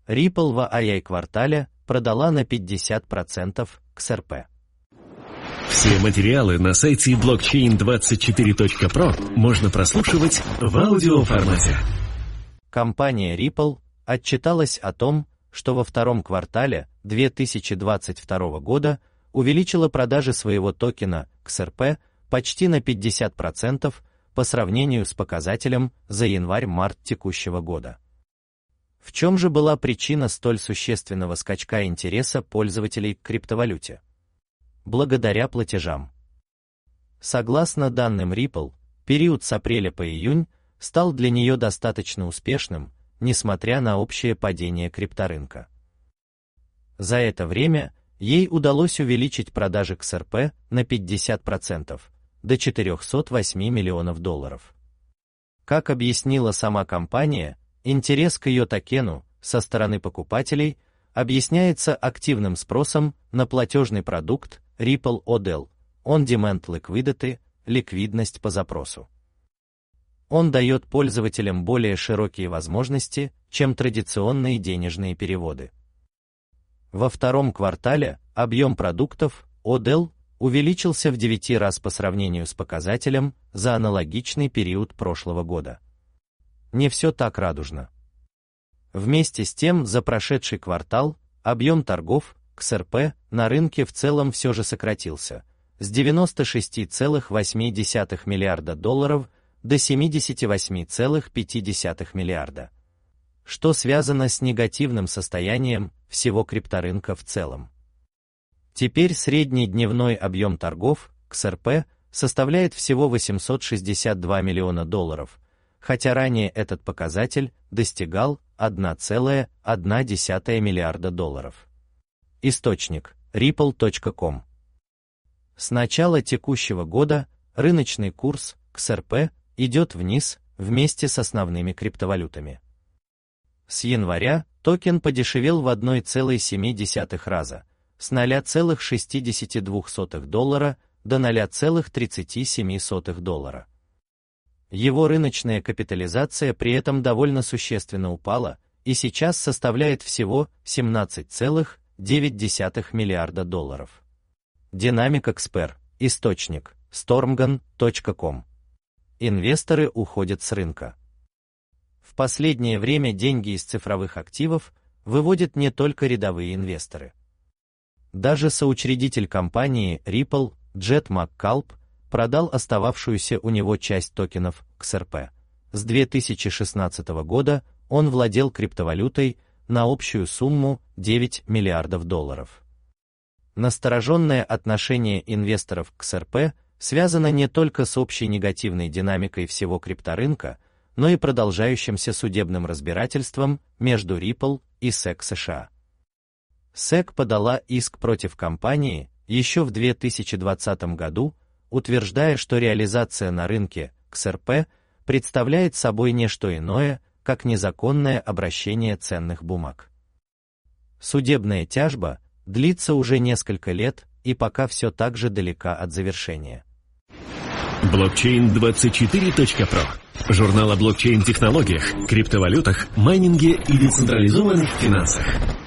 Ripple в AI-квартале продала на 50% XRP. Все материалы на сайте blockchain24.pro можно прослушивать в аудиоформате. Компания Ripple отчиталась о том, что во втором квартале 2022 года увеличила продажи своего токена XRP почти на 50% по сравнению с показателем за январь-март текущего года. В чем же была причина столь существенного скачка интереса пользователей к криптовалюте? Благодаря платежам. Согласно данным Ripple, период с апреля по июнь стал для нее достаточно успешным, несмотря на общее падение крипторынка. За это время ей удалось увеличить продажи XRP на 50%, до 408 миллионов долларов. Как объяснила сама компания, интерес к ее токену со стороны покупателей объясняется активным спросом на платежный продукт Ripple ODL, On-Demand Liquidity, ликвидность по запросу. Он дает пользователям более широкие возможности, чем традиционные денежные переводы. Во втором квартале объем продуктов ODL увеличился в 9 раз по сравнению с показателем за аналогичный период прошлого года. Не все так радужно. Вместе с тем, за прошедший квартал объем торгов XRP на рынке в целом все же сократился с 96,8 миллиарда долларов до 78,5 миллиарда, что связано с негативным состоянием всего крипторынка в целом. Теперь средний дневной объем торгов XRP составляет всего 862 миллиона долларов, хотя ранее этот показатель достигал 1,1 миллиарда долларов. Источник – ripple.com. С начала текущего года рыночный курс XRP идет вниз вместе с основными криптовалютами. С января токен подешевел в 1,7 раза, с 0,62 доллара до 0,37 доллара. Его рыночная капитализация при этом довольно существенно упала и сейчас составляет всего 17,9 миллиарда долларов. Dynamic Expert, источник, stormgan.com. Инвесторы уходят с рынка. В последнее время деньги из цифровых активов выводят не только рядовые инвесторы. Даже соучредитель компании Ripple, Джет Маккалп, продал остававшуюся у него часть токенов XRP. С 2016 года он владел криптовалютой на общую сумму 9 миллиардов долларов. Настороженное отношение инвесторов к XRP связано не только с общей негативной динамикой всего крипторынка, но и продолжающимся судебным разбирательством между Ripple и SEC США. SEC подала иск против компании еще в 2020 году, утверждая, что реализация на рынке XRP представляет собой не что иное, как незаконное обращение ценных бумаг. Судебная тяжба длится уже несколько лет и пока все так же далека от завершения. Blockchain24.pro. Журнал о блокчейн-технологиях, криптовалютах, майнинге и децентрализованных финансах.